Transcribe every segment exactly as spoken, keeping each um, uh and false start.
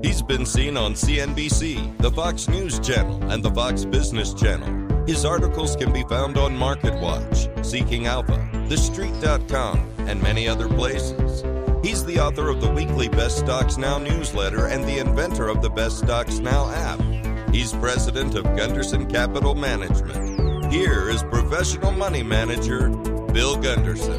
He's been seen on C N B C, the Fox News Channel, and the Fox Business Channel. His articles can be found on MarketWatch, Seeking Alpha, the street dot com, and many other places. He's the author of the weekly Best Stocks Now newsletter and the inventor of the Best Stocks Now app. He's president of Gunderson Capital Management. Here is professional money manager, Bill Gunderson.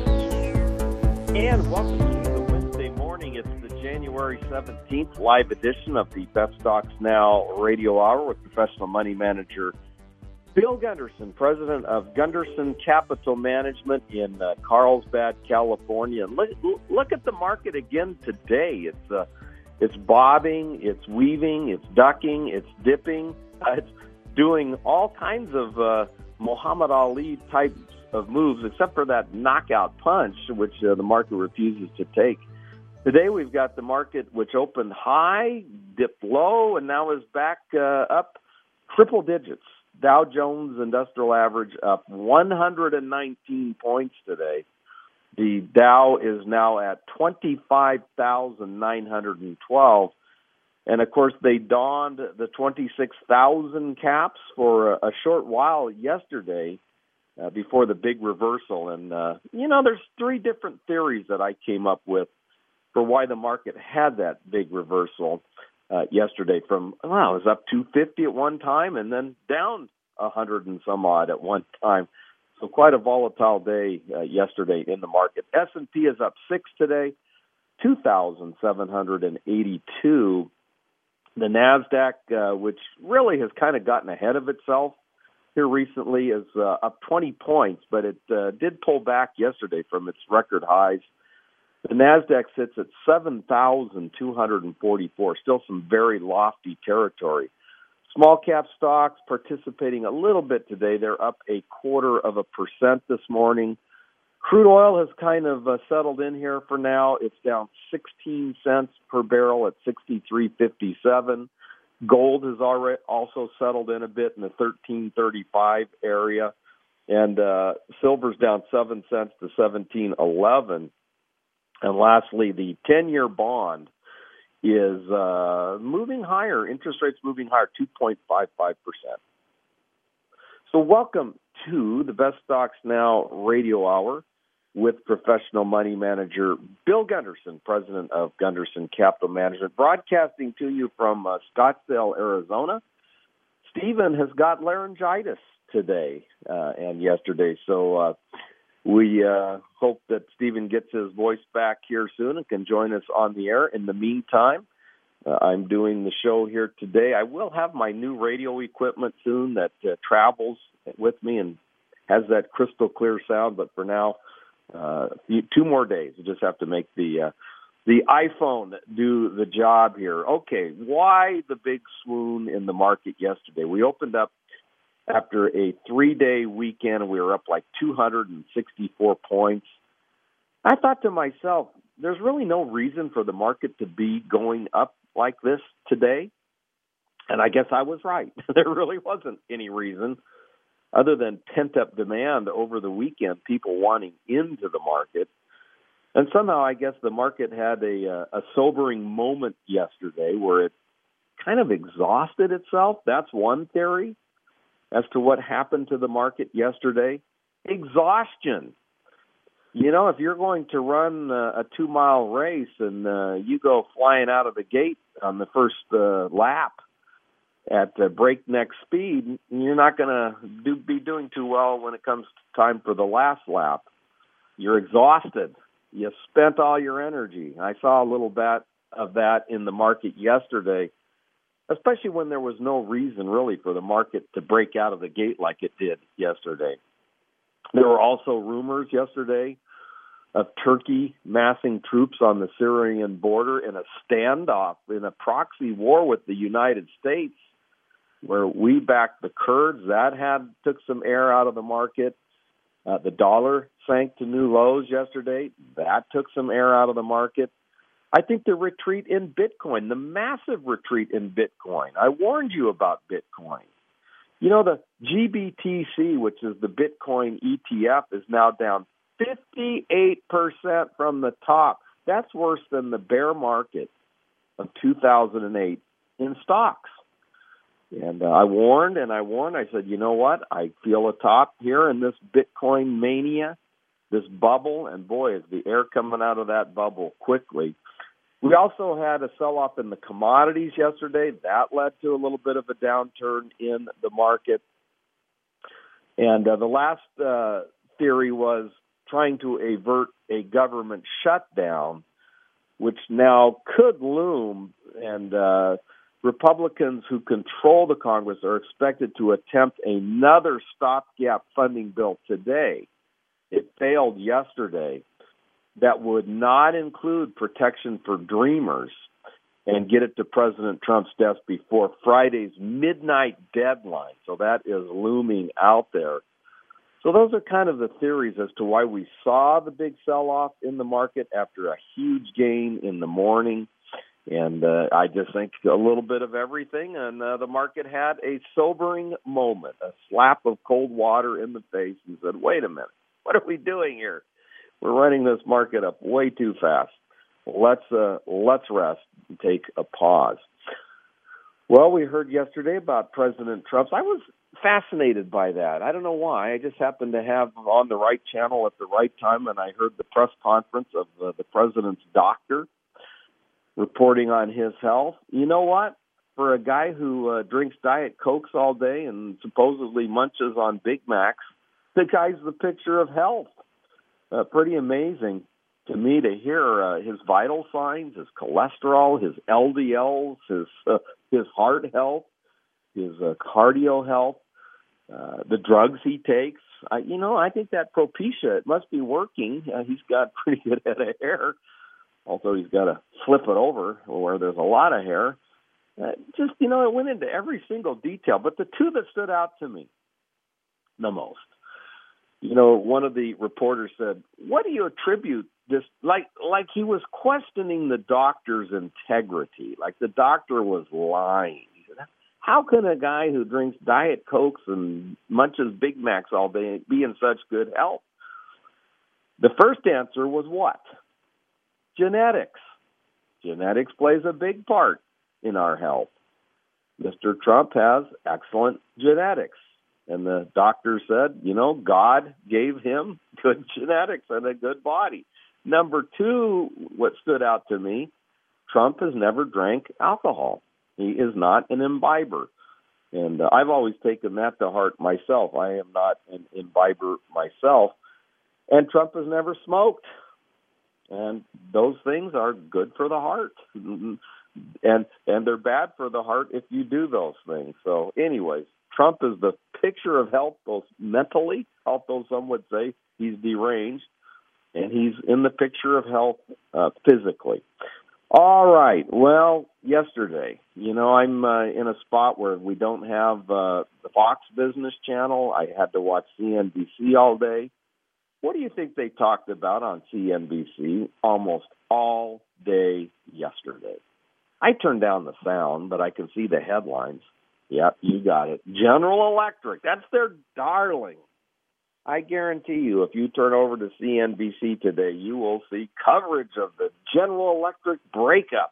And welcome to the Wednesday morning. It's the January seventeenth live edition of the Best Stocks Now radio hour with professional money manager Bill Gunderson, president of Gunderson Capital Management in uh, Carlsbad, California. Look, look at the market again today. It's uh, it's bobbing, it's weaving, it's ducking, it's dipping. Uh, it's doing all kinds of uh, Muhammad Ali types of moves, except for that knockout punch, which uh, the market refuses to take. Today we've got the market which opened high, dipped low, and now is back uh, up triple digits. Dow Jones Industrial Average up one hundred nineteen points today. The Dow is now at twenty-five thousand nine hundred twelve. And, of course, they donned the twenty-six thousand caps for a, a short while yesterday uh, before the big reversal. And, uh, you know, there's three different theories that I came up with for why the market had that big reversal uh, yesterday from, wow, it was up two fifty at one time and then down one hundred and some odd at one time. So quite a volatile day uh, yesterday in the market. S and P is up six today, two thousand seven hundred eighty-two. The NASDAQ, uh, which really has kind of gotten ahead of itself here recently, is uh, up twenty points, but it uh, did pull back yesterday from its record highs. The NASDAQ sits at seven thousand two hundred forty-four, still some very lofty territory. Small cap stocks participating a little bit today. They're up a quarter of a percent this morning. Crude oil has kind of uh, settled in here for now. It's down sixteen cents per barrel at sixty-three fifty-seven. Gold has already also settled in a bit in the thirteen thirty-five area. And uh, silver's down seven cents to seventeen eleven. And lastly, the ten-year bond is uh, moving higher. Interest rates moving higher, two point five five percent. So welcome to the Best Stocks Now radio hour with professional money manager Bill Gunderson, president of Gunderson Capital Management, broadcasting to you from uh, Scottsdale, Arizona. Stephen has got laryngitis today uh, and yesterday, so uh, we uh, hope that Stephen gets his voice back here soon and can join us on the air. In the meantime, uh, I'm doing the show here today. I will have my new radio equipment soon that uh, travels with me and has that crystal clear sound. But for now, uh, two more days. You just have to make the uh, the iPhone do the job here. Okay, why the big swoon in the market yesterday? We opened up after a three-day weekend, we were up like two hundred sixty-four points. I thought to myself, there's really no reason for the market to be going up like this today. And I guess I was right. There really wasn't any reason other than pent-up demand over the weekend, people wanting into the market. And somehow I guess the market had a, a sobering moment yesterday where it kind of exhausted itself. That's one theory as to what happened to the market yesterday. Exhaustion. You know, if you're going to run a, a two-mile race and uh, you go flying out of the gate on the first uh, lap at uh, breakneck speed, you're not going to do, be doing too well when it comes time for the last lap. You're exhausted. You spent all your energy. I saw a little bit of that in the market yesterday, especially when there was no reason really for the market to break out of the gate like it did yesterday. There were also rumors yesterday of Turkey massing troops on the Syrian border in a standoff, in a proxy war with the United States, where we backed the Kurds. That had took some air out of the market. Uh, the dollar sank to new lows yesterday. That took some air out of the market. I think the retreat in Bitcoin, the massive retreat in Bitcoin. I warned you about Bitcoin. You know, the G B T C, which is the Bitcoin E T F, is now down fifty-eight percent from the top. That's worse than the bear market of two thousand eight in stocks. And uh, I warned and I warned. I said, you know what? I feel a top here in this Bitcoin mania, this bubble. And boy, is the air coming out of that bubble quickly. We also had a sell-off in the commodities yesterday. That led to a little bit of a downturn in the market. And uh, the last uh, theory was trying to avert a government shutdown, which now could loom. And uh, Republicans who control the Congress are expected to attempt another stopgap funding bill today. It failed yesterday. That would not include protection for dreamers and get it to President Trump's desk before Friday's midnight deadline. So that is looming out there. So those are kind of the theories as to why we saw the big sell-off in the market after a huge gain in the morning. And uh, I just think a little bit of everything, and uh, the market had a sobering moment, a slap of cold water in the face, and said, wait a minute, what are we doing here? We're running this market up way too fast. Let's uh, let's rest and take a pause. Well, we heard yesterday about President Trump's. I was fascinated by that. I don't know why. I just happened to have on the right channel at the right time, and I heard the press conference of uh, the president's doctor reporting on his health. You know what? For a guy who uh, drinks Diet Cokes all day and supposedly munches on Big Macs, the guy's the picture of health. Uh, pretty amazing to me to hear uh, his vital signs, his cholesterol, his L D Ls, his uh, his heart health, his uh, cardio health, uh, the drugs he takes. I, you know, I think that Propecia, it must be working. Uh, he's got pretty good head of hair, although he's got to flip it over where there's a lot of hair. Uh, just, you know, it went into every single detail. But the two that stood out to me the most, you know, one of the reporters said, what do you attribute this, like like he was questioning the doctor's integrity, like the doctor was lying. He said, how can a guy who drinks Diet Cokes and munches Big Macs all day be in such good health? The first answer was what? Genetics. Genetics plays a big part in our health. Mister Trump has excellent genetics. And the doctor said, you know, God gave him good genetics and a good body. Number two, what stood out to me, Trump has never drank alcohol. He is not an imbiber. And uh, I've always taken that to heart myself. I am not an imbiber myself. And Trump has never smoked. And those things are good for the heart. And and they're bad for the heart if you do those things. So anyways, Trump is the picture of health, both mentally, although some would say he's deranged, and he's in the picture of health uh, physically. All right. Well, yesterday, you know, I'm uh, in a spot where we don't have uh, the Fox Business Channel. I had to watch C N B C all day. What do you think they talked about on C N B C almost all day yesterday? I turned down the sound, but I can see the headlines. Yep, you got it. General Electric, that's their darling. I guarantee you, if you turn over to C N B C today, you will see coverage of the General Electric breakup.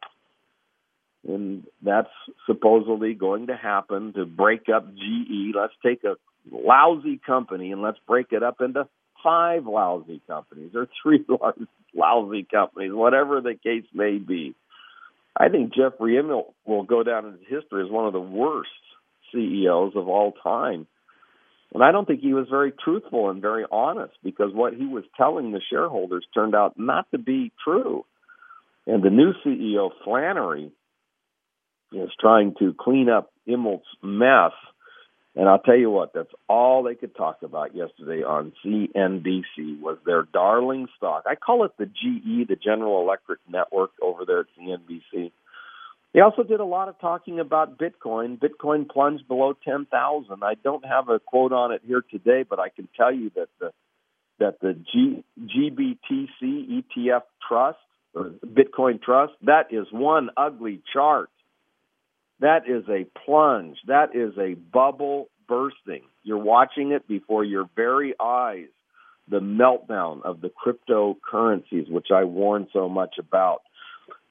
And that's supposedly going to happen to break up G E. Let's take a lousy company and let's break it up into five lousy companies or three lousy companies, whatever the case may be. I think Jeffrey Immelt will go down into history as one of the worst C E Os of all time. And I don't think he was very truthful and very honest, because what he was telling the shareholders turned out not to be true. And the new C E O, Flannery, is trying to clean up Immelt's mess. And I'll tell you what, that's all they could talk about yesterday on C N B C was their darling stock. I call it the G E, the General Electric Network over there at C N B C. They also did a lot of talking about Bitcoin. Bitcoin plunged below ten thousand. I don't have a quote on it here today, but I can tell you that the that the G, G B T C E T F Trust, or Bitcoin Trust, that is one ugly chart. That is a plunge. That is a bubble bursting. You're watching it before your very eyes, the meltdown of the cryptocurrencies, which I warn so much about.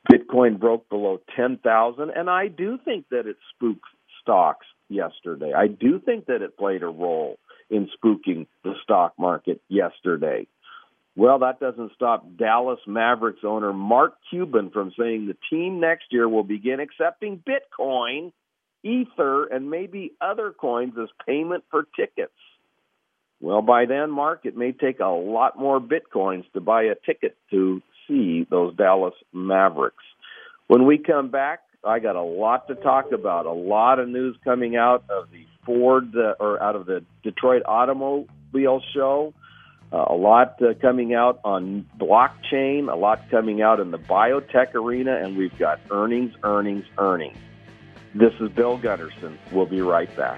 Bitcoin broke below ten thousand, and I do think that it spooked stocks yesterday. I do think that it played a role in spooking the stock market yesterday. Well, that doesn't stop Dallas Mavericks owner Mark Cuban from saying the team next year will begin accepting Bitcoin, Ether, and maybe other coins as payment for tickets. Well, by then, Mark, it may take a lot more Bitcoins to buy a ticket to see those Dallas Mavericks. When we come back, I got a lot to talk about, a lot of news coming out of the Ford, uh, or out of the Detroit Automobile Show, uh, a lot uh, coming out on blockchain, a lot coming out in the biotech arena, and we've got earnings, earnings, earnings. This is Bill Gunderson. We'll be right back.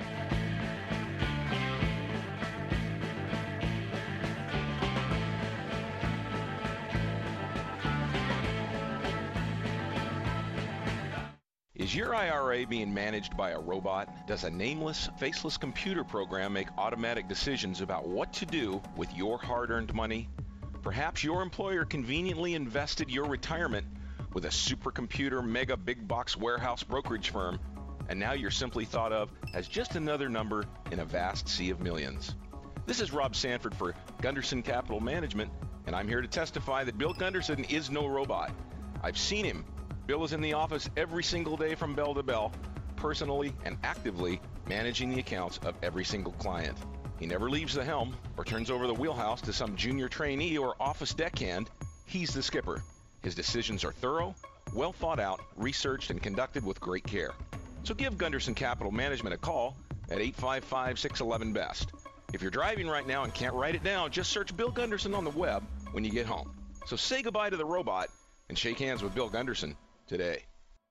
Is your I R A being managed by a robot? Does a nameless, faceless computer program make automatic decisions about what to do with your hard-earned money? Perhaps your employer conveniently invested your retirement with a supercomputer mega big box warehouse brokerage firm, and now you're simply thought of as just another number in a vast sea of millions. This is Rob Sanford for Gunderson Capital Management, and I'm here to testify that Bill Gunderson is no robot. I've seen him. Bill is in the office every single day from bell to bell, personally and actively managing the accounts of every single client. He never leaves the helm or turns over the wheelhouse to some junior trainee or office deckhand. He's the skipper. His decisions are thorough, well thought out, researched, and conducted with great care. So give Gunderson Capital Management a call at eight five five, six one one, B E S T. If you're driving right now and can't write it down, just search Bill Gunderson on the web when you get home. So say goodbye to the robot and shake hands with Bill Gunderson today.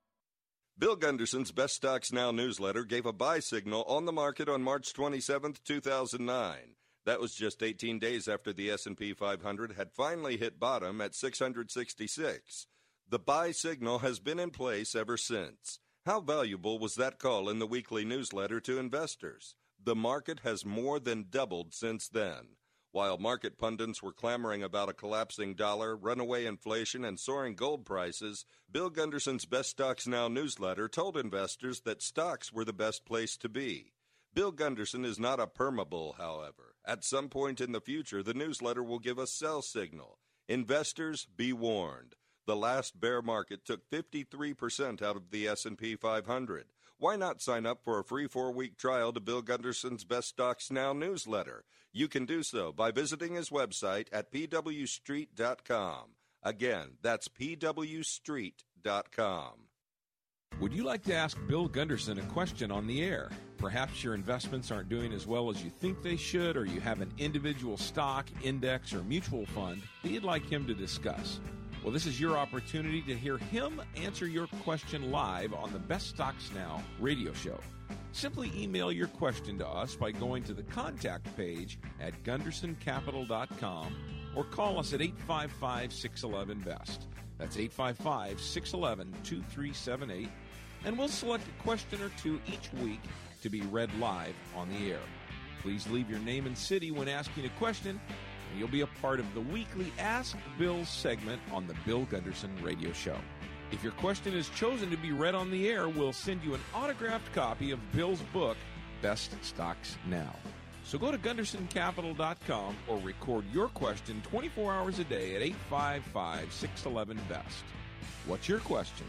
Bill Gunderson's Best Stocks Now newsletter gave a buy signal on the market on March twenty-seventh, two thousand nine. That was just eighteen days after the S and P five hundred had finally hit bottom at six hundred sixty-six. The buy signal has been in place ever since. How valuable was that call in the weekly newsletter to investors? The market has more than doubled since then. While market pundits were clamoring about a collapsing dollar, runaway inflation, and soaring gold prices, Bill Gunderson's Best Stocks Now newsletter told investors that stocks were the best place to be. Bill Gunderson is not a permabull, however. At some point in the future, the newsletter will give a sell signal. Investors, be warned. The last bear market took fifty-three percent out of the S and P five hundred. Why not sign up for a free four-week trial to Bill Gunderson's Best Stocks Now newsletter? You can do so by visiting his website at p w street dot com. Again, that's p w street dot com. Would you like to ask Bill Gunderson a question on the air? Perhaps your investments aren't doing as well as you think they should, or you have an individual stock, index, or mutual fund that you'd like him to discuss. Well, this is your opportunity to hear him answer your question live on the Best Stocks Now radio show. Simply email your question to us by going to the contact page at gunderson capital dot com or call us at eight five five, six one one, B E S T. That's eight five five, six one one, two three seven eight, and we'll select a question or two each week to be read live on the air. Please leave your name and city when asking a question, and you'll be a part of the weekly Ask Bill segment on the Bill Gunderson radio show. If your question is chosen to be read on the air, we'll send you an autographed copy of Bill's book, Best Stocks Now. So go to gunderson capital dot com or record your question twenty-four hours a day at eight five five, six one one, B E S T. What's your question?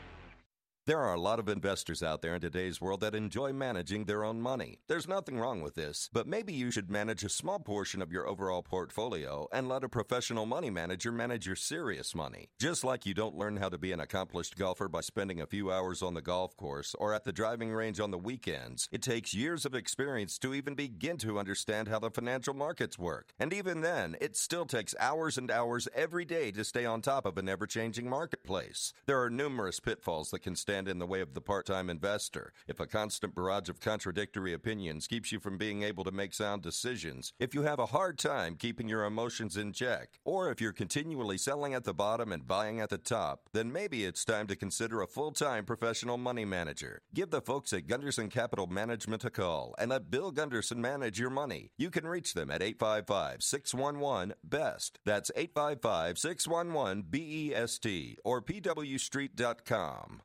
There are a lot of investors out there in today's world that enjoy managing their own money. There's nothing wrong with this, but maybe you should manage a small portion of your overall portfolio and let a professional money manager manage your serious money. Just like you don't learn how to be an accomplished golfer by spending a few hours on the golf course or at the driving range on the weekends, it takes years of experience to even begin to understand how the financial markets work. And even then, it still takes hours and hours every day to stay on top of an ever-changing marketplace. There are numerous pitfalls that can stand stand in the way of the part-time investor, if a constant barrage of contradictory opinions keeps you from being able to make sound decisions, if you have a hard time keeping your emotions in check, or if you're continually selling at the bottom and buying at the top, then maybe it's time to consider a full-time professional money manager. Give the folks at Gunderson Capital Management a call and let Bill Gunderson manage your money. You can reach them at eight five five, six one one, B E S T. That's eight five five, six one one, B E S T or P W street dot com.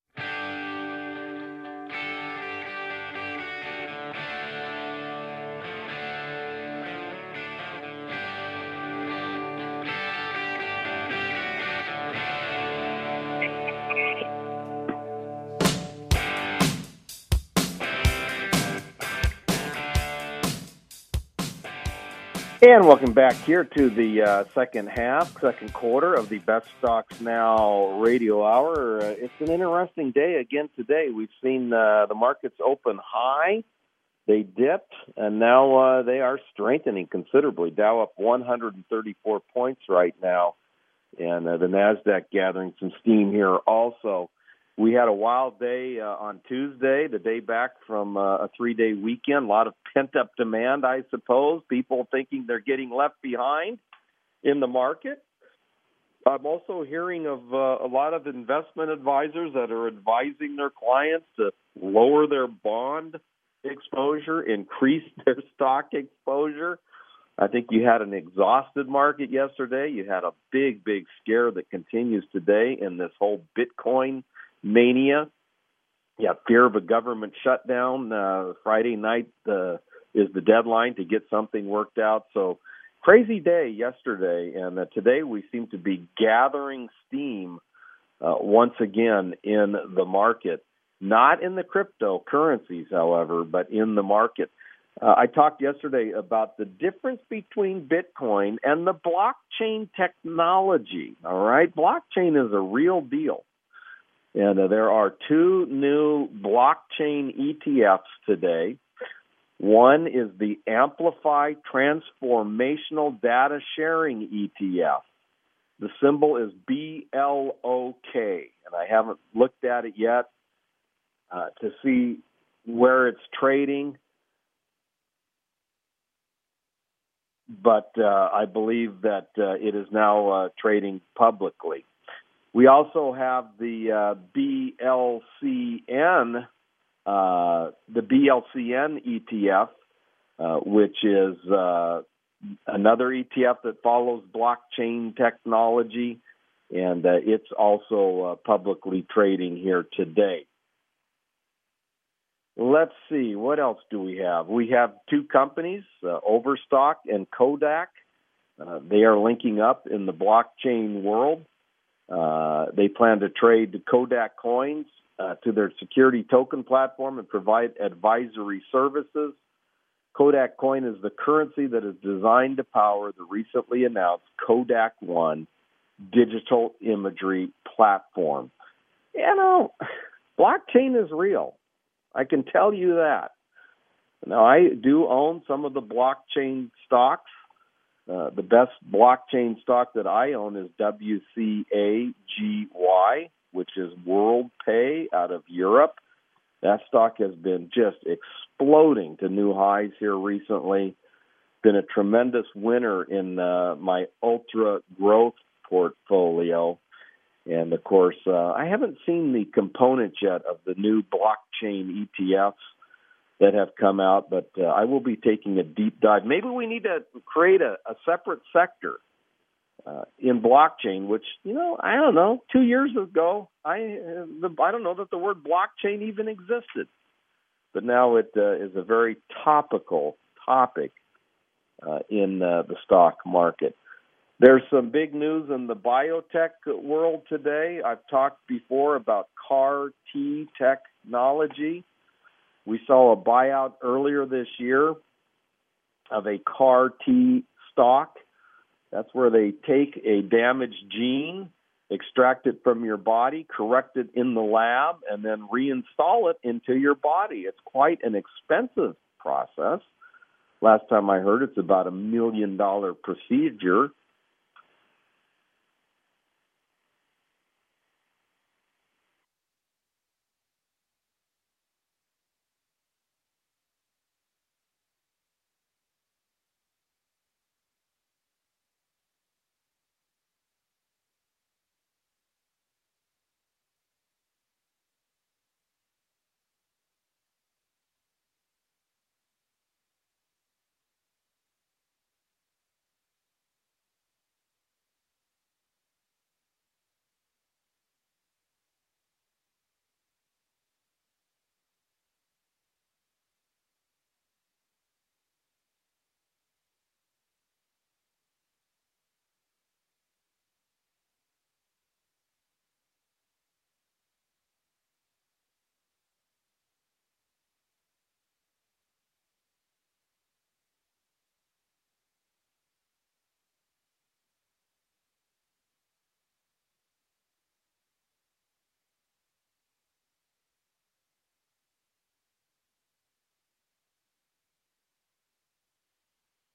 And welcome back here to the uh, second half, second quarter of the Best Stocks Now radio hour. Uh, it's an interesting day again today. We've seen uh, the markets open high. They dipped, and now uh, they are strengthening considerably. Dow up one hundred thirty-four points right now, and uh, the NASDAQ gathering some steam here also. We had a wild day uh, on Tuesday, the day back from uh, a three-day weekend. A lot of pent-up demand, I suppose. People thinking they're getting left behind in the market. I'm also hearing of uh, a lot of investment advisors that are advising their clients to lower their bond exposure, increase their stock exposure. I think you had an exhausted market yesterday. You had a big, big scare that continues today in this whole Bitcoin mania. Yeah, fear of a government shutdown. Uh, Friday night uh, is the deadline to get something worked out. So crazy day yesterday, and uh, today we seem to be gathering steam uh, once again in the market. Not in the cryptocurrencies, however, but in the market. Uh, I talked yesterday about the difference between Bitcoin and the blockchain technology. All right, blockchain is a real deal. And uh, there are two new blockchain E T Fs today. One is the Amplify Transformational Data Sharing E T F. The symbol is B L O K, and I haven't looked at it yet uh, to see where it's trading. But uh, I believe that uh, it is now uh, trading publicly. We also have the uh, B L C N, uh, the B L C N E T F, uh, which is uh, another E T F that follows blockchain technology, and uh, it's also uh, publicly trading here today. Let's see, what else do we have? We have two companies, uh, Overstock and Kodak. Uh, they are linking up in the blockchain world. Uh, they plan to trade the Kodak coins uh, to their security token platform and provide advisory services. Kodak coin is the currency that is designed to power the recently announced Kodak One digital imagery platform. You know, blockchain is real. I can tell you that. Now, I do own some of the blockchain stocks. Uh, the best blockchain stock that I own is W C A G Y, which is WorldPay out of Europe. That stock has been just exploding to new highs here recently. Been a tremendous winner in uh, my ultra growth portfolio. And, of course, uh, I haven't seen the components yet of the new blockchain E T Fs that have come out, but uh, I will be taking a deep dive. Maybe we need to create a, a separate sector uh, in blockchain, which, you know, I don't know, two years ago, I uh, the, I don't know that the word blockchain even existed. But now it uh, is a very topical topic uh, in uh, the stock market. There's some big news in the biotech world today. I've talked before about C A R T technology. We saw a buyout earlier this year of a C A R T stock. That's where they take a damaged gene, extract it from your body, correct it in the lab, and then reinstall it into your body. It's quite an expensive process. Last time I heard, it's about a million dollar procedure.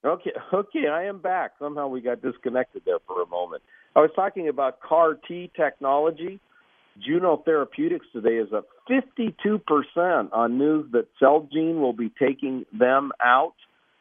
Okay, okay, I am back. Somehow we got disconnected there for a moment. I was talking about C A R T technology. Juno Therapeutics today is up fifty-two percent on news that Celgene will be taking them out.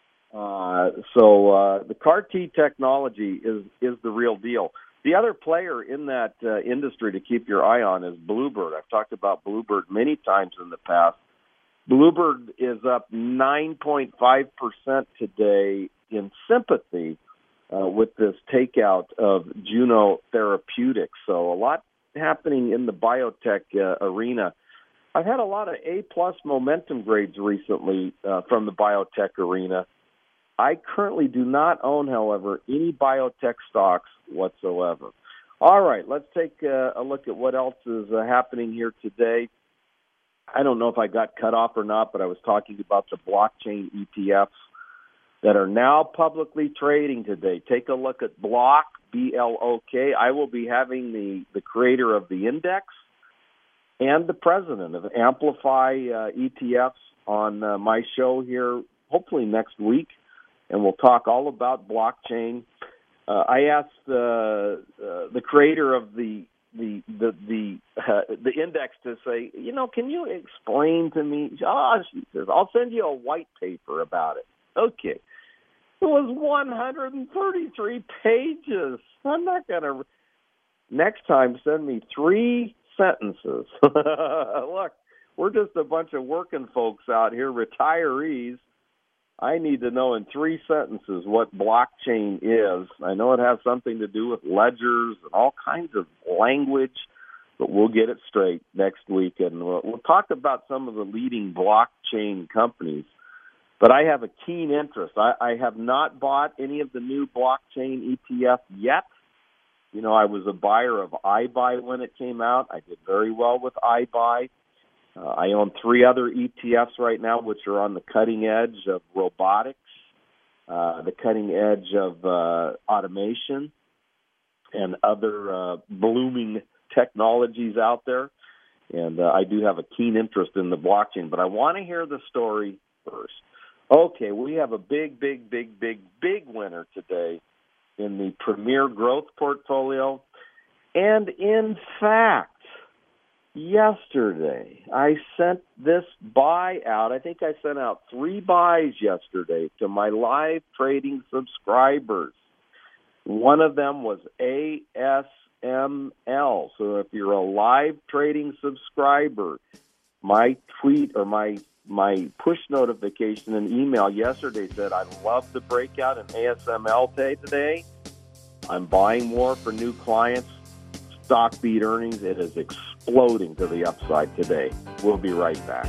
Uh, so uh, the C A R T technology is, is the real deal. The other player in that uh, industry to keep your eye on is Bluebird. I've talked about Bluebird many times in the past. Bluebird is up nine point five percent today in sympathy uh, with this takeout of Juno Therapeutics. So a lot happening in the biotech uh, arena. I've had a lot of A-plus momentum grades recently uh, from the biotech arena. I currently do not own, however, any biotech stocks whatsoever. All right, let's take uh, a look at what else is uh, happening here today. I don't know if I got cut off or not, but I was talking about the blockchain E T Fs that are now publicly trading today. Take a look at Block, B L O K. I will be having the, the creator of the index and the president of Amplify uh, E T Fs on uh, my show here, hopefully next week, and we'll talk all about blockchain. Uh, I asked uh, uh, the creator of the the the the, uh, the index to say, you know, can you explain to me? Oh, she says, I'll send you a white paper about it. Okay. It was one hundred thirty-three pages. I'm not going to. Next time, send me three sentences. Look, we're just a bunch of working folks out here, retirees. I need to know in three sentences what blockchain is. I know it has something to do with ledgers and all kinds of language, but we'll get it straight next week. And we'll, we'll talk about some of the leading blockchain companies. But I have a keen interest. I, I have not bought any of the new blockchain E T F yet. You know, I was a buyer of iBuy when it came out. I did very well with iBuy. Uh, I own three other E T Fs right now, which are on the cutting edge of robotics, uh, the cutting edge of uh, automation, and other uh, blooming technologies out there. And uh, I do have a keen interest in the blockchain, but I want to hear the story first. Okay, we have a big, big, big, big, big winner today in the Premier Growth portfolio. And in fact, yesterday, I sent this buy out. I think I sent out three buys yesterday to my live trading subscribers. One of them was A S M L. So if you're a live trading subscriber, my tweet or my my push notification and email yesterday said, I love the breakout in A S M L today. I'm buying more for new clients. Stock beat earnings. It is exploding to the upside today. We'll be right back.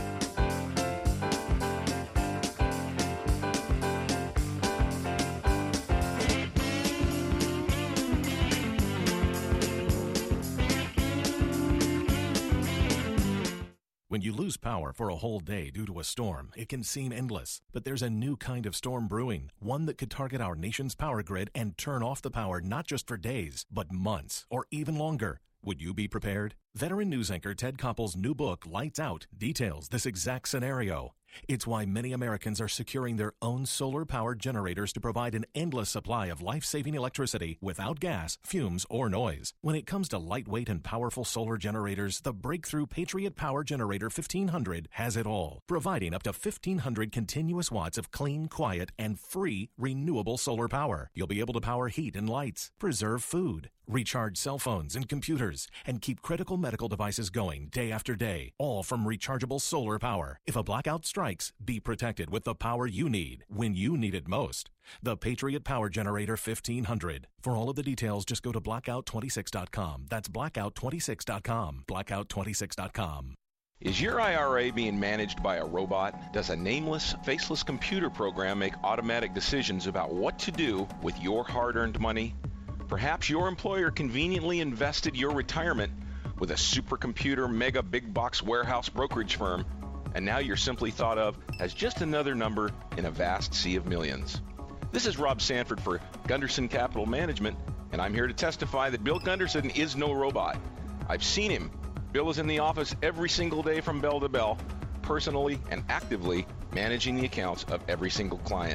When you lose power for a whole day due to a storm, it can seem endless. But there's a new kind of storm brewing, one that could target our nation's power grid and turn off the power not just for days, but months or even longer. Would you be prepared? Veteran news anchor Ted Koppel's new book, Lights Out, details this exact scenario. It's why many Americans are securing their own solar-powered generators to provide an endless supply of life-saving electricity without gas, fumes, or noise. When it comes to lightweight and powerful solar generators, the breakthrough Patriot Power Generator fifteen hundred has it all, providing up to fifteen hundred continuous watts of clean, quiet, and free renewable solar power. You'll be able to power heat and lights, preserve food, recharge cell phones and computers, and keep critical medical devices going day after day, all from rechargeable solar power. If a blackout strikes, be protected with the power you need when you need it most. The Patriot Power Generator fifteen hundred. For all of the details, just go to blackout twenty-six dot com. That's blackout twenty-six dot com. blackout twenty-six dot com. Is your I R A being managed by a robot? Does a nameless, faceless computer program make automatic decisions about what to do with your hard-earned money? Perhaps your employer conveniently invested your retirement with a supercomputer mega big box warehouse brokerage firm, and now you're simply thought of as just another number in a vast sea of millions. This is Rob Sanford for Gunderson Capital Management, and I'm here to testify that Bill Gunderson is no robot. I've seen him. Bill is in the office every single day from bell to bell, personally and actively managing the accounts of every single client.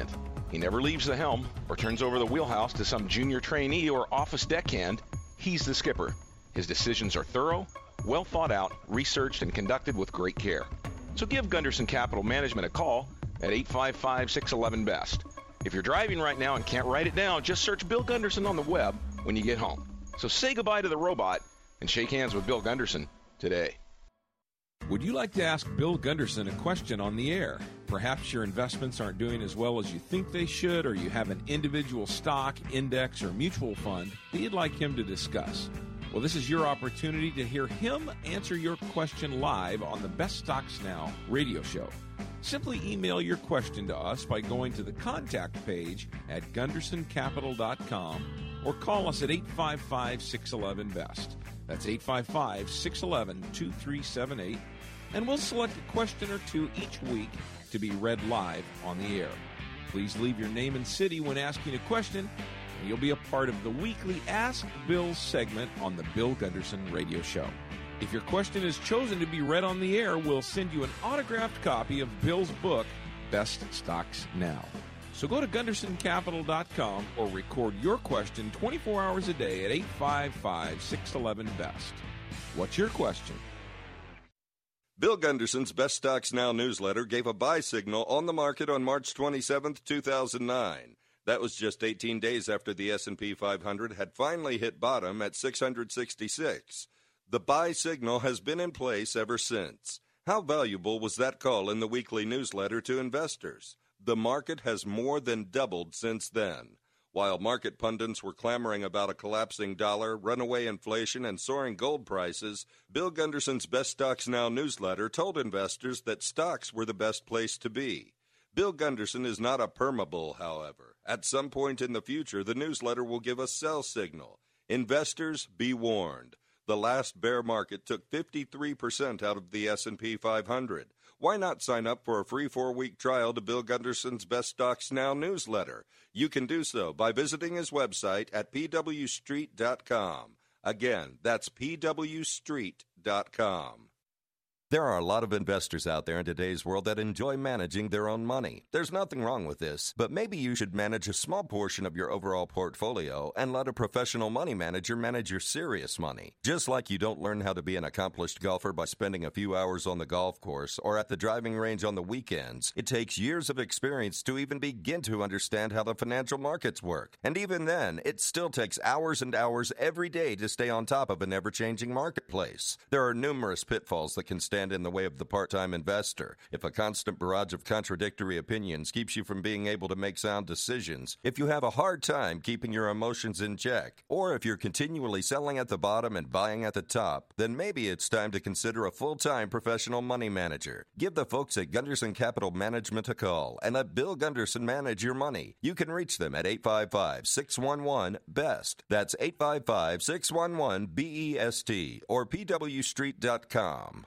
He never leaves the helm or turns over the wheelhouse to some junior trainee or office deckhand. He's the skipper. His decisions are thorough, well thought out, researched, and conducted with great care. So give Gunderson Capital Management a call at eight five five, six one one, B E S T. If you're driving right now and can't write it down, just search Bill Gunderson on the web when you get home. So say goodbye to the robot and shake hands with Bill Gunderson today. Would you like to ask Bill Gunderson a question on the air? Perhaps your investments aren't doing as well as you think they should, or you have an individual stock, index, or mutual fund that you'd like him to discuss. Well, this is your opportunity to hear him answer your question live on the Best Stocks Now radio show. Simply email your question to us by going to the contact page at gunderson capital dot com or call us at eight five five, six one one, B E S T. That's eight five five, six one one, two three seven eight, and we'll select a question or two each week to be read live on the air. Please leave your name and city when asking a question, and you'll be a part of the weekly Ask Bill segment on the Bill Gunderson Radio Show. If your question is chosen to be read on the air, we'll send you an autographed copy of Bill's book, Best Stocks Now. So go to gunderson capital dot com or record your question twenty-four hours a day at eight five five, six one one, B E S T. What's your question? Bill Gunderson's Best Stocks Now newsletter gave a buy signal on the market on March twenty-seventh, two thousand nine. That was just eighteen days after the S and P five hundred had finally hit bottom at six hundred sixty-six. The buy signal has been in place ever since. How valuable was that call in the weekly newsletter to investors? The market has more than doubled since then. While market pundits were clamoring about a collapsing dollar, runaway inflation, and soaring gold prices, Bill Gunderson's Best Stocks Now newsletter told investors that stocks were the best place to be. Bill Gunderson is not a permabull, however. At some point in the future, the newsletter will give a sell signal. Investors, be warned. The last bear market took fifty-three percent out of the S and P five hundred. Why not sign up for a free four-week trial to Bill Gunderson's Best Stocks Now newsletter? You can do so by visiting his website at p w street dot com. Again, that's p w street dot com. There are a lot of investors out there in today's world that enjoy managing their own money. There's nothing wrong with this, but maybe you should manage a small portion of your overall portfolio and let a professional money manager manage your serious money. Just like you don't learn how to be an accomplished golfer by spending a few hours on the golf course or at the driving range on the weekends, it takes years of experience to even begin to understand how the financial markets work. And even then, it still takes hours and hours every day to stay on top of an ever-changing marketplace. There are numerous pitfalls that can stand in the way of the part-time investor. If a constant barrage of contradictory opinions keeps you from being able to make sound decisions, if you have a hard time keeping your emotions in check, or if you're continually selling at the bottom and buying at the top, then maybe it's time to consider a full-time professional money manager. Give the folks at Gunderson Capital Management a call and let Bill Gunderson manage your money. You can reach them at eight five five, six one one, B E S T. That's eight five five, six one one, B E S T or p w street dot com.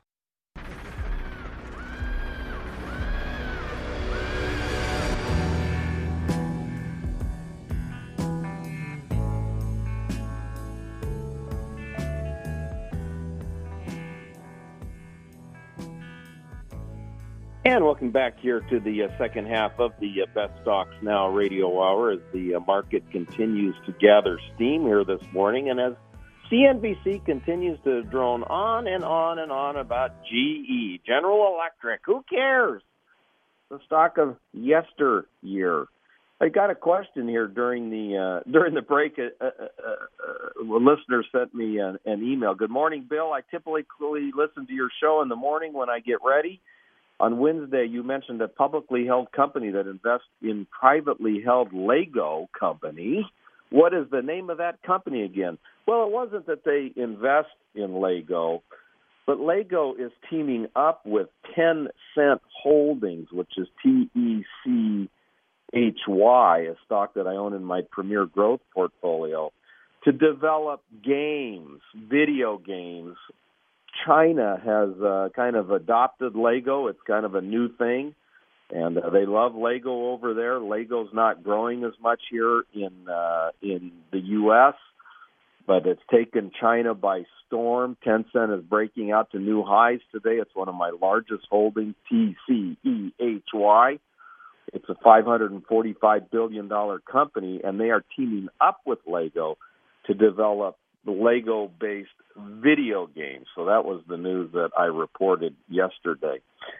And welcome back here to the uh, second half of the uh, Best Stocks Now radio hour as the uh, market continues to gather steam here this morning. And as C N B C continues to drone on and on and on about G E, General Electric. Who cares? The stock of yesteryear. I got a question here during the uh, during the break. A, a, a, a listener sent me an, an email. Good morning, Bill. I typically listen to your show in the morning when I get ready. On Wednesday, you mentioned a publicly held company that invests in privately held Lego company. What is the name of that company again? Well, it wasn't that they invest in Lego, but Lego is teaming up with ten cent Holdings, which is T E C H Y, a stock that I own in my Premier Growth portfolio, to develop games, video games. China has uh, kind of adopted Lego. It's kind of a new thing, and uh, they love Lego over there. Lego's not growing as much here in uh, in the U S, but it's taken China by storm. Tencent is breaking out to new highs today. It's one of my largest holdings, T C E H Y. It's a five hundred forty-five billion dollars company, and they are teaming up with Lego to develop the Lego-based video games. So that was the news that I reported yesterday.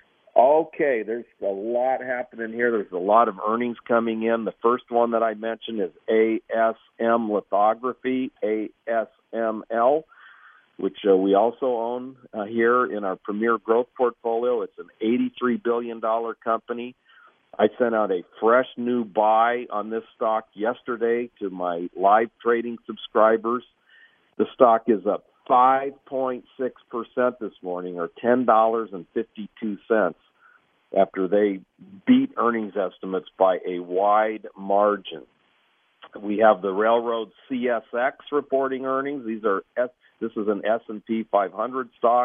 Okay, there's a lot happening here. There's a lot of earnings coming in. The first one that I mentioned is A S M Lithography, A S M L, which uh, we also own uh, here in our Premier Growth portfolio. It's an eighty-three billion dollars company. I sent out a fresh new buy on this stock yesterday to my live trading subscribers. The stock is up five point six percent this morning, or ten dollars and fifty-two cents, after they beat earnings estimates by a wide margin. We have the railroad C S X reporting earnings. These are This is an S and P five hundred stock.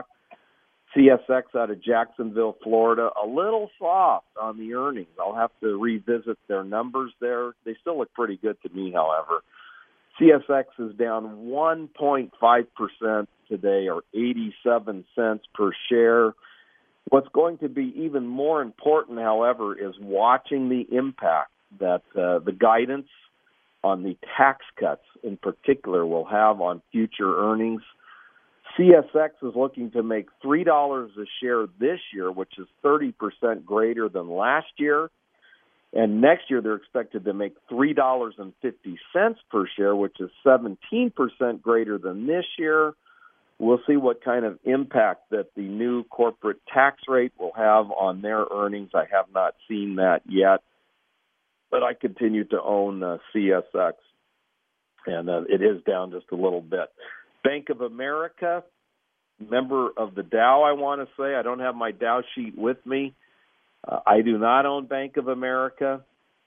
C S X out of Jacksonville, Florida, a little soft on the earnings. I'll have to revisit their numbers there. They still look pretty good to me, however. C S X is down one point five percent today, or eighty-seven cents per share. What's going to be even more important, however, is watching the impact that uh, the guidance on the tax cuts in particular will have on future earnings. C S X is looking to make three dollars a share this year, which is thirty percent greater than last year. And next year, they're expected to make three dollars and fifty cents per share, which is seventeen percent greater than this year. We'll see what kind of impact that the new corporate tax rate will have on their earnings. I have not seen that yet, but I continue to own uh, C S X, and uh, it is down just a little bit. Bank of America, member of the Dow, I want to say. I don't have my Dow sheet with me. Uh, I do not own Bank of America.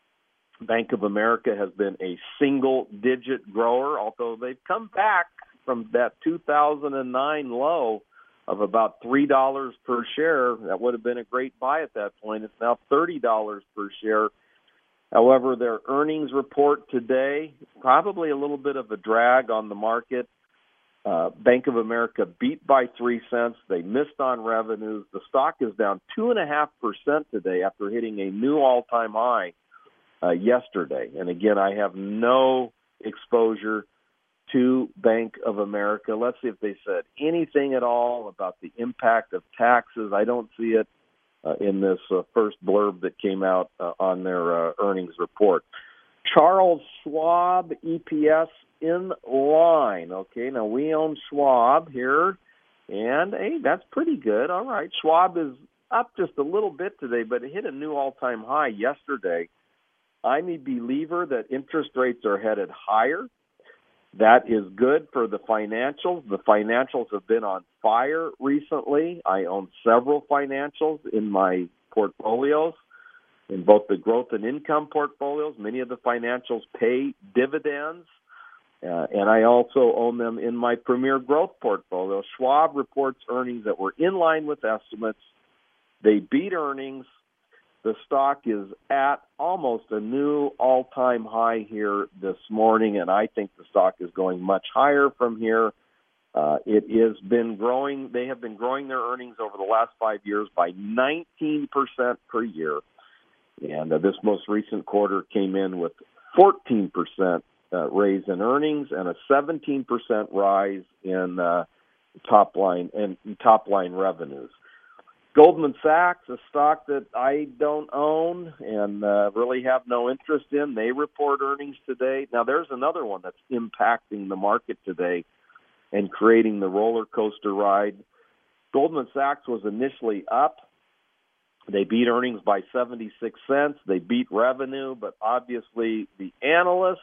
Bank of America has been a single-digit grower, although they've come back from that two thousand nine low of about three dollars per share. That would have been a great buy at that point. It's now thirty dollars per share. However, their earnings report today, probably a little bit of a drag on the market. Uh, Bank of America beat by three cents. They missed on revenues. The stock is down two point five percent today after hitting a new all-time high uh, yesterday. And again, I have no exposure to Bank of America. Let's see if they said anything at all about the impact of taxes. I don't see it uh, in this uh, first blurb that came out uh, on their uh, earnings report. Charles Schwab, E P S in line. Okay, now we own Schwab here, and hey, that's pretty good. All right, Schwab is up just a little bit today, but it hit a new all-time high yesterday. I'm a believer that interest rates are headed higher. That is good for the financials. The financials have been on fire recently. I own several financials in my portfolios, in both the growth and income portfolios. Many of the financials pay dividends. Uh, and I also own them in my Premier Growth portfolio. Schwab reports earnings that were in line with estimates. They beat earnings. The stock is at almost a new all-time high here this morning, and I think the stock is going much higher from here. Uh, it has been growing. They have been growing their earnings over the last five years by nineteen percent per year. And uh, this most recent quarter came in with fourteen percent Uh, raise in earnings and a seventeen percent rise in uh, top line and top line revenues. Goldman Sachs, a stock that I don't own and uh, really have no interest in, they report earnings today. Now, there's another one that's impacting the market today and creating the roller coaster ride. Goldman Sachs was initially up. They beat earnings by seventy-six cents. They beat revenue, but obviously the analysts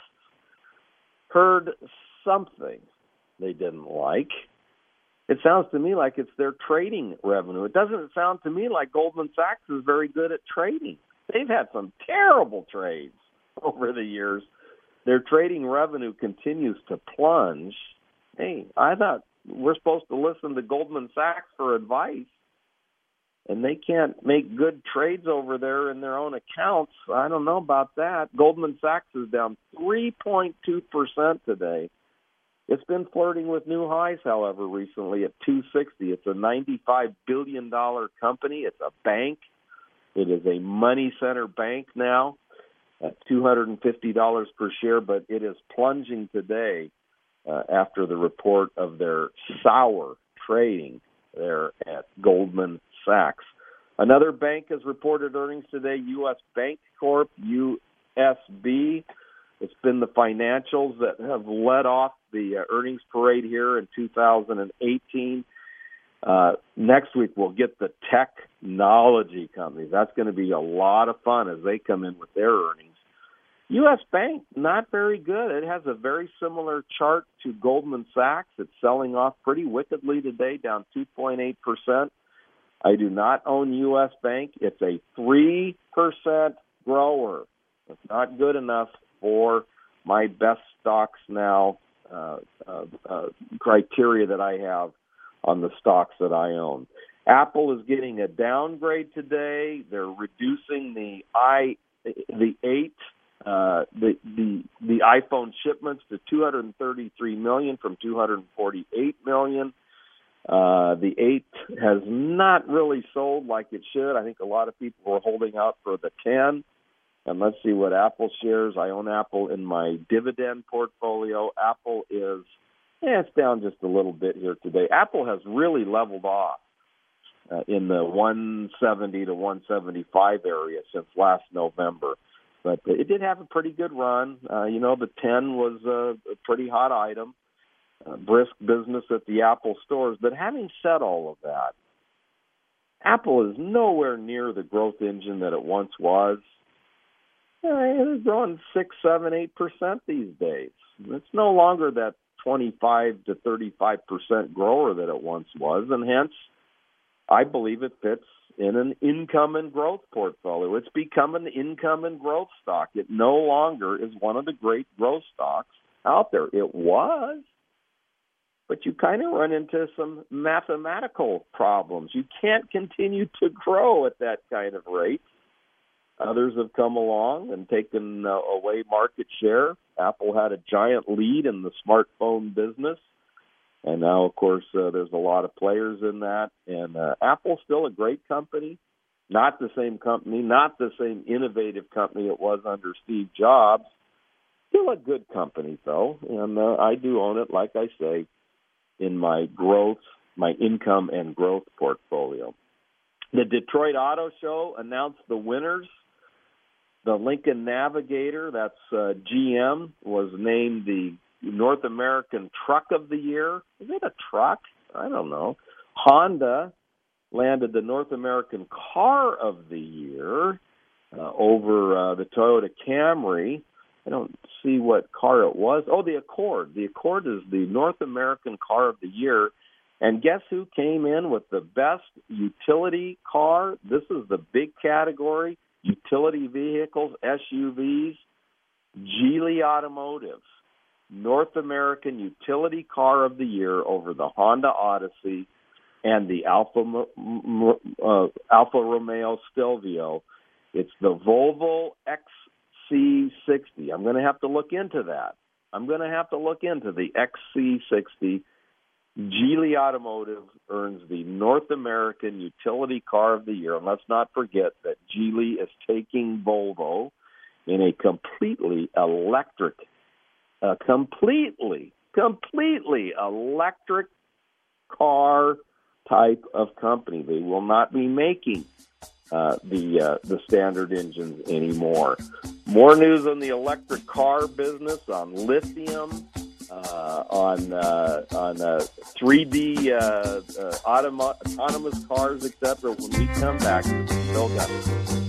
heard something they didn't like. It sounds to me like it's their trading revenue. It doesn't sound to me like Goldman Sachs is very good at trading. They've had some terrible trades over the years. Their trading revenue continues to plunge. Hey, I thought we're supposed to listen to Goldman Sachs for advice, and they can't make good trades over there in their own accounts. I don't know about that. Goldman Sachs is down three point two percent today. It's been flirting with new highs, however, recently at two sixty. It's a ninety-five billion dollars company. It's a bank. It is a money center bank now at two hundred fifty dollars per share, but it is plunging today uh, after the report of their sour trading there at Goldman Sachs. Another bank has reported earnings today, U S Bank Corp, U S B. It's been the financials that have led off the uh, earnings parade here in two thousand eighteen. Uh, next week, we'll get the technology companies. That's going to be a lot of fun as they come in with their earnings. U S Bank, not very good. It has a very similar chart to Goldman Sachs. It's selling off pretty wickedly today, down two point eight percent. I do not own U S Bank. It's a three percent grower. It's not good enough for my best stocks now uh, uh, uh, criteria that I have on the stocks that I own. Apple is getting a downgrade today. They're reducing the i the eight uh, the the the iPhone shipments to two hundred thirty-three million from two hundred forty-eight million. Uh, the eight has not really sold like it should. I think a lot of people were holding out for the ten. And let's see what Apple shares. I own Apple in my dividend portfolio. Apple is, yeah, it's down just a little bit here today. Apple has really leveled off uh, in the one seventy to one seventy-five area since last November. But it did have a pretty good run. Uh, you know, the ten was a, a pretty hot item. Uh, brisk business at the Apple stores. But having said all of that, Apple is nowhere near the growth engine that it once was. Uh, it's growing six, seven, eight percent these days. It's no longer that twenty-five to thirty-five percent grower that it once was, and hence, I believe it fits in an income and growth portfolio. It's become an income and growth stock. It no longer is one of the great growth stocks out there. It was. But you kind of run into some mathematical problems. You can't continue to grow at that kind of rate. Others have come along and taken uh, away market share. Apple had a giant lead in the smartphone business. And now, of course, uh, there's a lot of players in that. And uh, Apple's still a great company, not the same company, not the same innovative company it was under Steve Jobs. Still a good company, though. And uh, I do own it, like I say, in my growth, my income and growth portfolio. The Detroit Auto Show announced the winners. The Lincoln Navigator, that's uh, G M, was named the North American Truck of the Year. Is it a truck? I don't know. Honda landed the North American Car of the Year uh, over uh, the Toyota Camry. I don't see what car it was. Oh, the Accord. The Accord is the North American Car of the Year. And guess who came in with the best utility car? This is the big category. Utility vehicles, S U Vs, Geely Automotive, North American Utility Car of the Year over the Honda Odyssey and the Alfa uh, Alfa Romeo Stelvio. It's the Volvo X C sixty. I'm going to have to look into that. I'm going to have to look into the X C sixty. Geely Automotive earns the North American Utility Car of the Year. And let's not forget that Geely is taking Volvo in a completely electric, uh, completely, completely electric car type of company. They will not be making uh, the uh, the standard engines anymore. More news on the electric car business, on lithium, Uh, on uh, on uh, three D uh, uh, automo- autonomous cars, et cetera. When we come back, Bill Gunderson.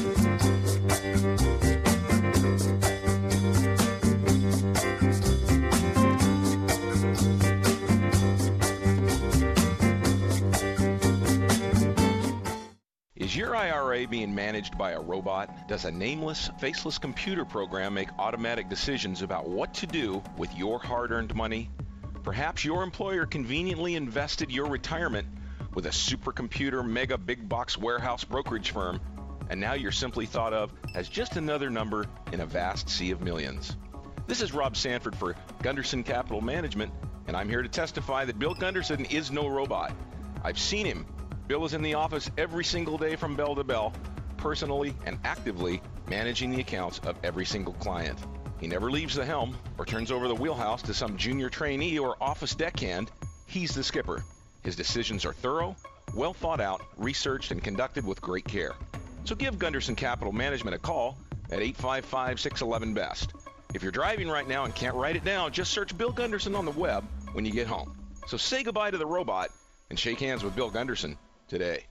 Is your I R A being managed by a robot? Does a nameless, faceless computer program make automatic decisions about what to do with your hard-earned money? Perhaps your employer conveniently invested your retirement with a supercomputer mega big box warehouse brokerage firm, and now you're simply thought of as just another number in a vast sea of millions. This is Rob Sanford for Gunderson Capital Management, and I'm here to testify that Bill Gunderson is no robot. I've seen him. Bill is in the office every single day from bell to bell, personally and actively managing the accounts of every single client. He never leaves the helm or turns over the wheelhouse to some junior trainee or office deckhand. He's the skipper. His decisions are thorough, well thought out, researched, and conducted with great care. So give Gunderson Capital Management a call at eight five five, six one one, B E S T. If you're driving right now and can't write it down, just search Bill Gunderson on the web when you get home. So say goodbye to the robot and shake hands with Bill Gunderson today.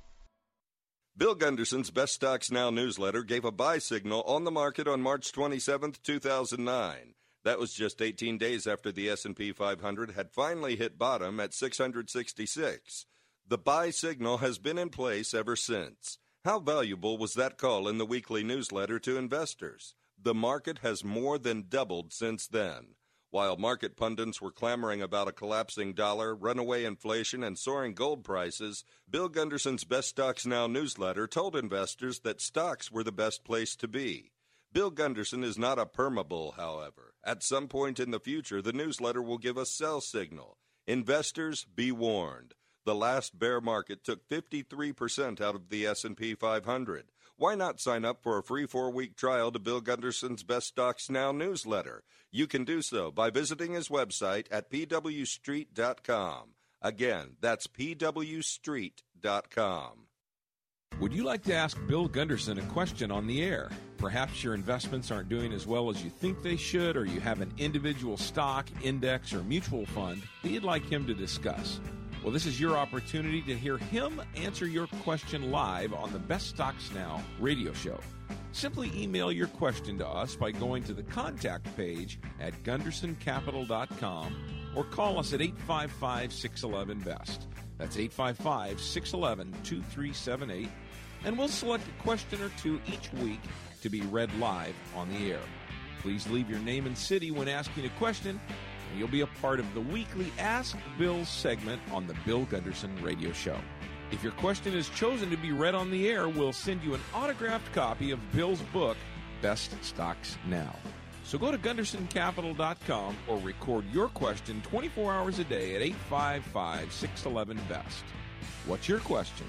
Bill Gunderson's Best Stocks Now newsletter gave a buy signal on the market on March twenty-seventh, two thousand nine. That was just eighteen days after the S and P five hundred had finally hit bottom at six hundred sixty-six. The buy signal has been in place ever since. How valuable was that call in the weekly newsletter to investors? The market has more than doubled since then. While market pundits were clamoring about a collapsing dollar, runaway inflation, and soaring gold prices, Bill Gunderson's Best Stocks Now newsletter told investors that stocks were the best place to be. Bill Gunderson is not a permabull, however. At some point in the future, the newsletter will give a sell signal. Investors, be warned. The last bear market took fifty-three percent out of the S and P five hundred. Why not sign up for a free four-week trial to Bill Gunderson's Best Stocks Now newsletter? You can do so by visiting his website at p w street dot com. Again, that's p w street dot com. Would you like to ask Bill Gunderson a question on the air? Perhaps your investments aren't doing as well as you think they should, or you have an individual stock, index, or mutual fund that you'd like him to discuss. Well, this is your opportunity to hear him answer your question live on the Best Stocks Now radio show. Simply email your question to us by going to the contact page at gunderson capital dot com or call us at eight five five, six one one, B E S T. That's eight five five, six one one, two three seven eight, and we'll select a question or two each week to be read live on the air. Please leave your name and city when asking a question, and you'll be a part of the weekly Ask Bill segment on the Bill Gunderson Radio Show. If your question is chosen to be read on the air, we'll send you an autographed copy of Bill's book, Best Stocks Now. So go to gunderson capital dot com or record your question twenty-four hours a day at eight five five, six one one, B E S T. What's your question?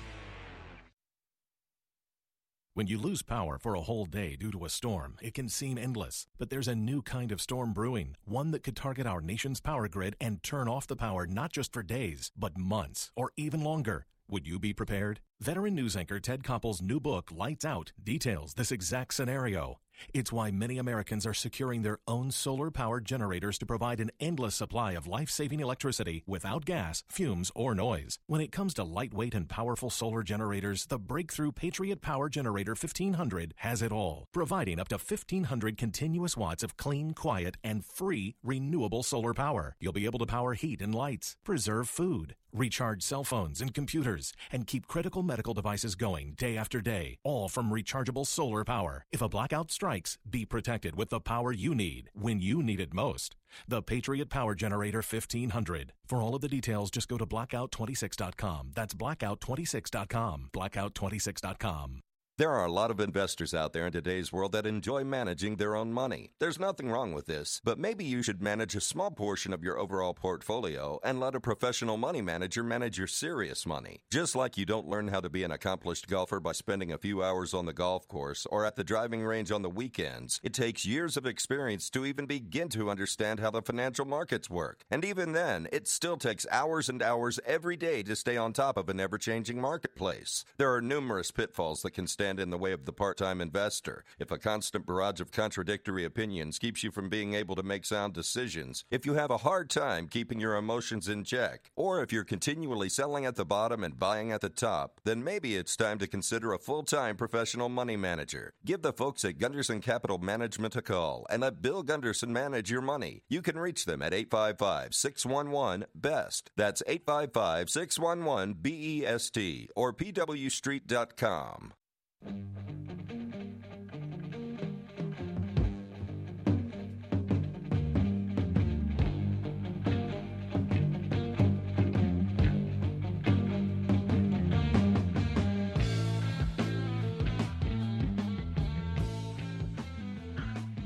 When you lose power for a whole day due to a storm, it can seem endless. But there's a new kind of storm brewing, one that could target our nation's power grid and turn off the power not just for days, but months or even longer. Would you be prepared? Veteran news anchor Ted Koppel's new book, Lights Out, details this exact scenario. It's why many Americans are securing their own solar-powered generators to provide an endless supply of life-saving electricity without gas, fumes, or noise. When it comes to lightweight and powerful solar generators, the breakthrough Patriot Power Generator fifteen hundred has it all, providing up to fifteen hundred continuous watts of clean, quiet, and free renewable solar power. You'll be able to power heat and lights, preserve food, recharge cell phones and computers, and keep critical medical devices going day after day, all from rechargeable solar power. If a blackout strikes, be protected with the power you need when you need it most. The Patriot Power Generator fifteen hundred. For all of the details, just go to blackout twenty-six dot com. That's blackout twenty-six dot com. blackout twenty-six dot com. There are a lot of investors out there in today's world that enjoy managing their own money. There's nothing wrong with this, but maybe you should manage a small portion of your overall portfolio and let a professional money manager manage your serious money. Just like you don't learn how to be an accomplished golfer by spending a few hours on the golf course or at the driving range on the weekends, it takes years of experience to even begin to understand how the financial markets work. And even then, it still takes hours and hours every day to stay on top of an ever-changing marketplace. There are numerous pitfalls that can stand in the way of the part-time investor. If a constant barrage of contradictory opinions keeps you from being able to make sound decisions, if you have a hard time keeping your emotions in check, or if you're continually selling at the bottom and buying at the top, then maybe it's time to consider a full-time professional money manager. Give the folks at Gunderson Capital Management a call and let Bill Gunderson manage your money. You can reach them at eight five five, six one one, B E S T. That's eight five five, six one one, B E S T or p w street dot com.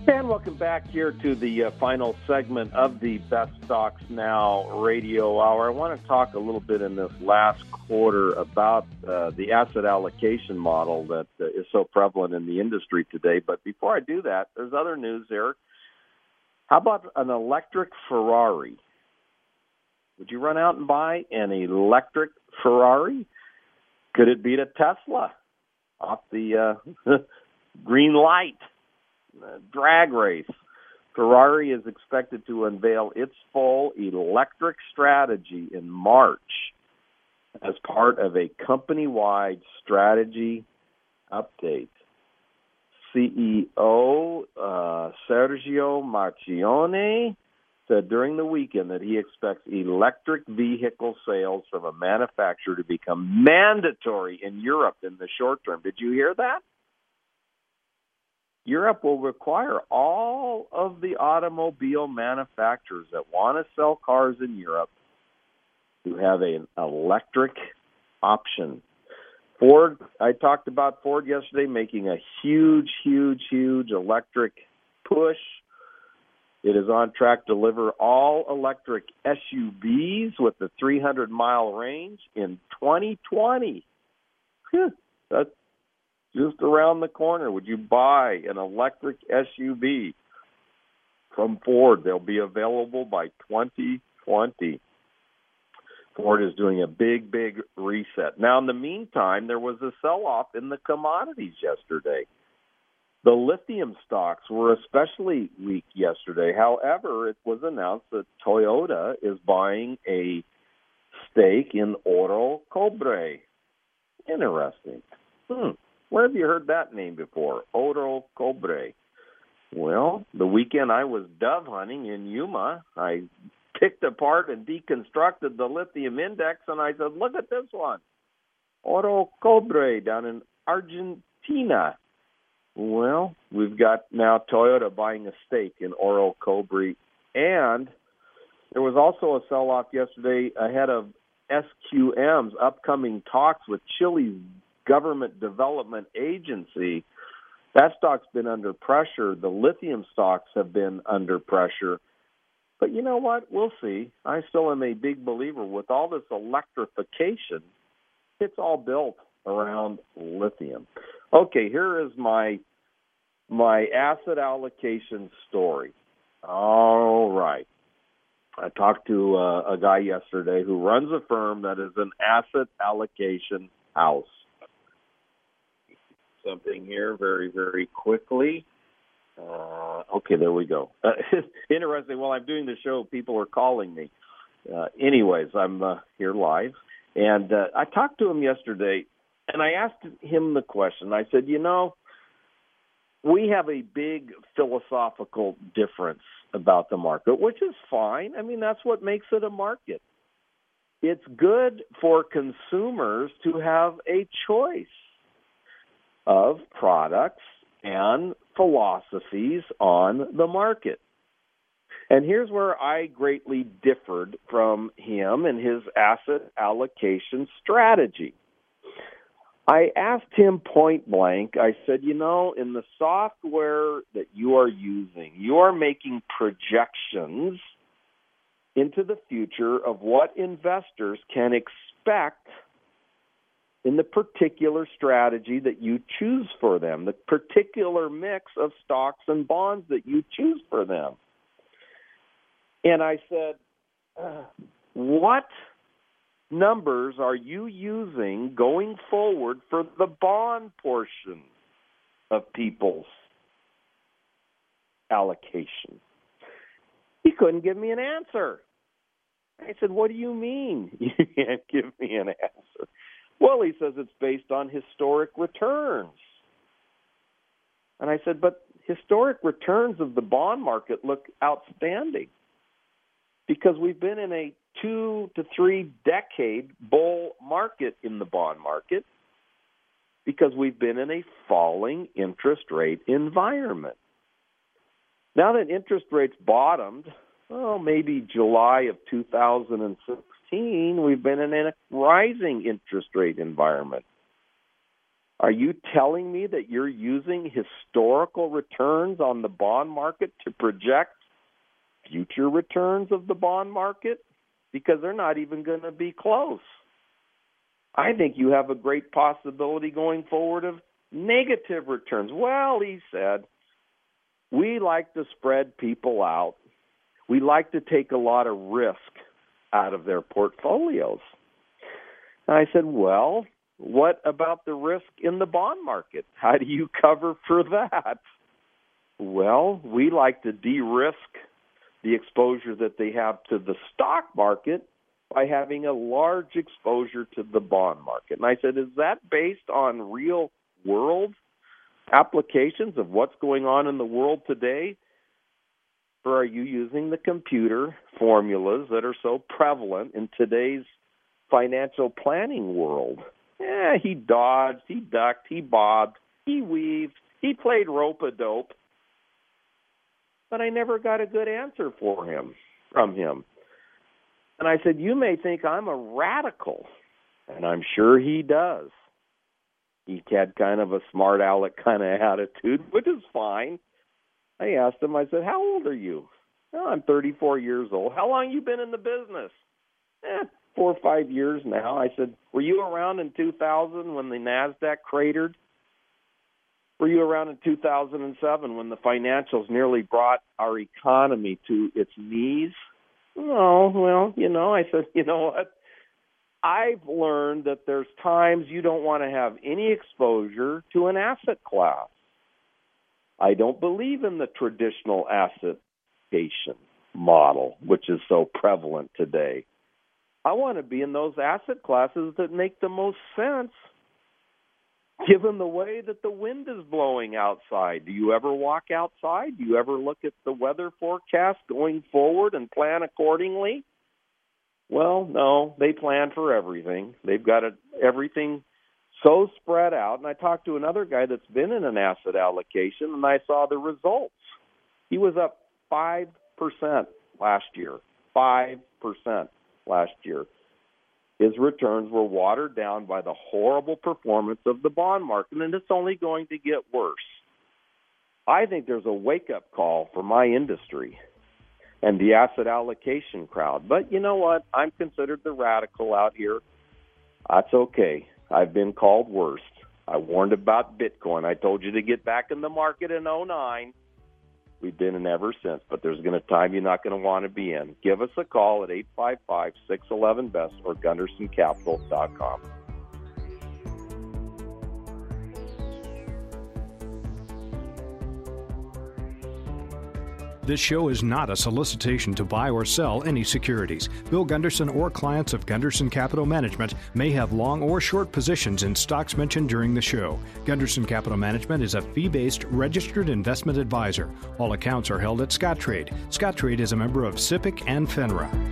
And welcome back here to the uh, final segment of the Best Stocks Now radio hour. I want to talk a little bit in this last quarter about uh, the asset allocation model that uh, is so prevalent in the industry today. But before I do that, there's other news there. How about an electric Ferrari? Would you run out and buy an electric Ferrari? Could it beat a Tesla off the uh, green light? Drag race. Ferrari is expected to unveil its full electric strategy in March as part of a company-wide strategy update. C E O uh, Sergio Marchionne said during the weekend that he expects electric vehicle sales from a manufacturer to become mandatory in Europe in the short term. Did you hear that? Europe will require all of the automobile manufacturers that want to sell cars in Europe to have an electric option. Ford, I talked about Ford yesterday making a huge, huge, huge electric push. It is on track to deliver all electric S U Vs with the three hundred mile range in twenty twenty. That's just around the corner. Would you buy an electric S U V from Ford? They'll be available by twenty twenty. Ford is doing a big, big reset. Now, in the meantime, there was a sell-off in the commodities yesterday. The lithium stocks were especially weak yesterday. However, it was announced that Toyota is buying a stake in Oro Cobre. Interesting. Hmm. Where have you heard that name before? Oro Cobre. Well, the weekend I was dove hunting in Yuma, I picked apart and deconstructed the lithium index, and I said, look at this one. Oro Cobre down in Argentina. Well, we've got now Toyota buying a stake in Oro Cobre, and there was also a sell-off yesterday ahead of S Q M's upcoming talks with Chile's Government Development Agency. That stock's been under pressure. The lithium stocks have been under pressure. But you know what? We'll see. I still am a big believer with all this electrification. It's all built around lithium. Okay, here is my my asset allocation story. All right. I talked to uh, a guy yesterday who runs a firm that is an asset allocation house. Something here very, very quickly. Uh, okay, there we go. Uh, interesting. While I'm doing the show, people are calling me. Uh, anyways, I'm uh, here live. And uh, I talked to him yesterday, and I asked him the question. I said, you know, we have a big philosophical difference about the market, which is fine. I mean, that's what makes it a market. It's good for consumers to have a choice of products and philosophies on the market. And here's where I greatly differed from him and his asset allocation strategy. I asked him point blank, I said, you know, in the software that you are using, you are making projections into the future of what investors can expect in the particular strategy that you choose for them, the particular mix of stocks and bonds that you choose for them. And I said, uh, what numbers are you using going forward for the bond portion of people's allocation? He couldn't give me an answer. I said, what do you mean you can't give me an answer? Well, he says it's based on historic returns. And I said, but historic returns of the bond market look outstanding because we've been in a two to three decade bull market in the bond market because we've been in a falling interest rate environment. Now that interest rates bottomed, oh, maybe July of two thousand sixteen, we've been in a rising interest rate environment. Are you telling me that you're using historical returns on the bond market to project future returns of the bond market? Because they're not even going to be close. I think you have a great possibility going forward of negative returns. Well, he said, we like to spread people out. We like to take a lot of risk out of their portfolios. And I said, well, what about the risk in the bond market? How do you cover for that? Well, we like to de-risk the exposure that they have to the stock market by having a large exposure to the bond market. And I said, is that based on real world applications of what's going on in the world today? Or are you using the computer formulas that are so prevalent in today's financial planning world? Yeah, he dodged, he ducked, he bobbed, he weaved, he played rope-a-dope. But I never got a good answer for him, from him. And I said, you may think I'm a radical, and I'm sure he does. He had kind of a smart aleck kind of attitude, which is fine. I asked him, I said, how old are you? Oh, I'm thirty-four years old. How long you been in the business? Eh, four or five years now. I said, were you around in two thousand when the NASDAQ cratered? Were you around in two thousand seven when the financials nearly brought our economy to its knees? No, well, you know, I said, you know what? I've learned that there's times you don't want to have any exposure to an asset class. I don't believe in the traditional asset model, which is so prevalent today. I want to be in those asset classes that make the most sense given the way that the wind is blowing outside. Do you ever walk outside? Do you ever look at the weather forecast going forward and plan accordingly? Well, no, they plan for everything. They've got it, everything so spread out. And I talked to another guy that's been in an asset allocation, and I saw the results. He was up five percent last year, five percent last year. His returns were watered down by the horrible performance of the bond market, and it's only going to get worse. I think there's a wake-up call for my industry and the asset allocation crowd. But you know what? I'm considered the radical out here. That's okay. I've been called worse. I warned about Bitcoin. I told you to get back in the market in oh nine. We've been in ever since, but there's going to be a time you're not going to want to be in. Give us a call at eight five five, six one one, B E S T or Gunderson Capital dot com. This show is not a solicitation to buy or sell any securities. Bill Gunderson or clients of Gunderson Capital Management may have long or short positions in stocks mentioned during the show. Gunderson Capital Management is a fee-based registered investment advisor. All accounts are held at Scottrade. Scottrade is a member of SIPC and FINRA.